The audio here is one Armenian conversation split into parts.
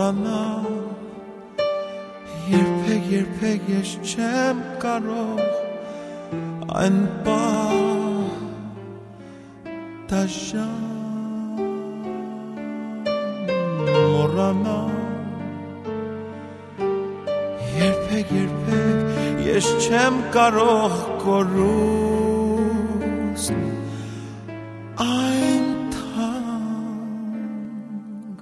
մոռանալ երբեք ես չեմ կարող այն պահ դաժան մոռանալ երբեք ես չեմ կարող կորուստ այն թանկ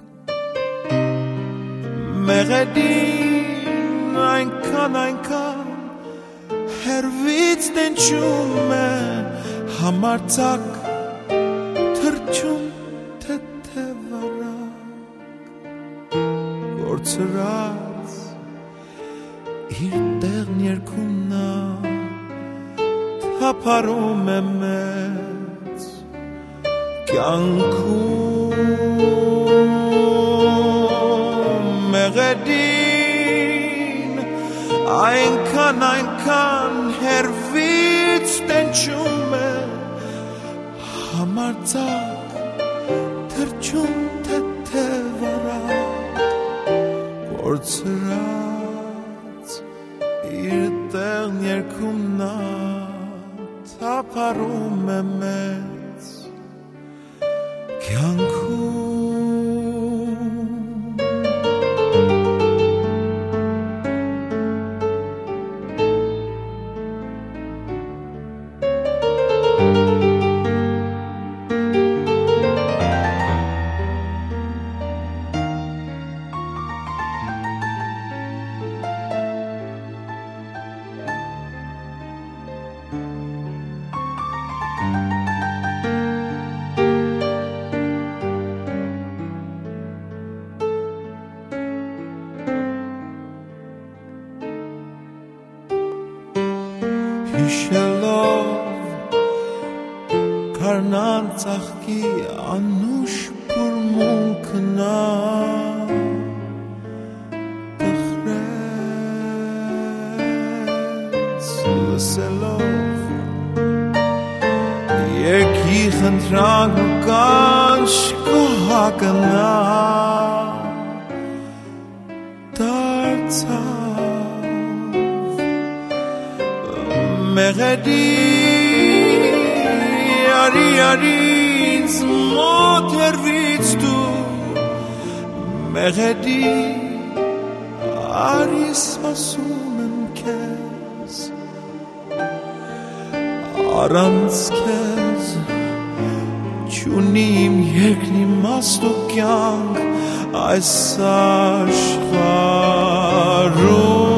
մեղեդին այնքան հերվից դենչում է համարձակ թրջում թեթևարակ գործրած իր տեղն երգում նա թափարում է մեծ կյանքում մեղեդին այնքան հերվից տենչում է համարձակ թրջում թեթևարակ գործրած իր տեղն երգում նա թափարում է մեծ կյանքում Հիշելով կարնան ծաղկի անուշ բուրմունքը նա տխրեց լսելով երկի խնդրանք ու կանչ կոհակը նա դարձավ մեղեդի արի ինձ մոտ երվից դու մեղեդի արի սպասում եմ քեզ առանց քեզ չունի իմ երկն իմաստ ու կյանք այս աշխարհում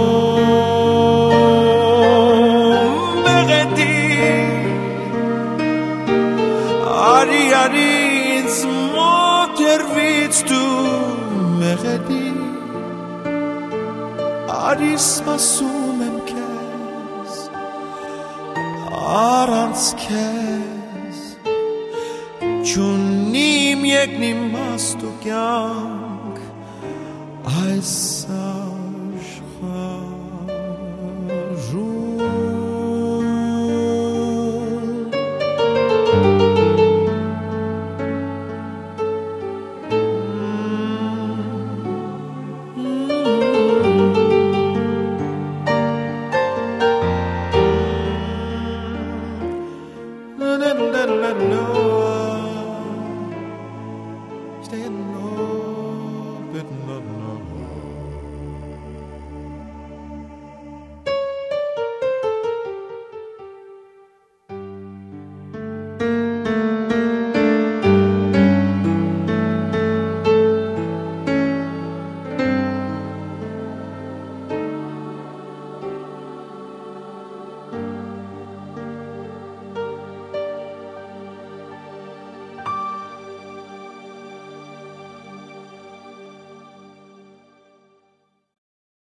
Արի ինձ մոտ երվից դու մեղեդի Արի սպասում եմ քեզ առանց քեզ չունիմ երկն իմաստ ու կյանք այս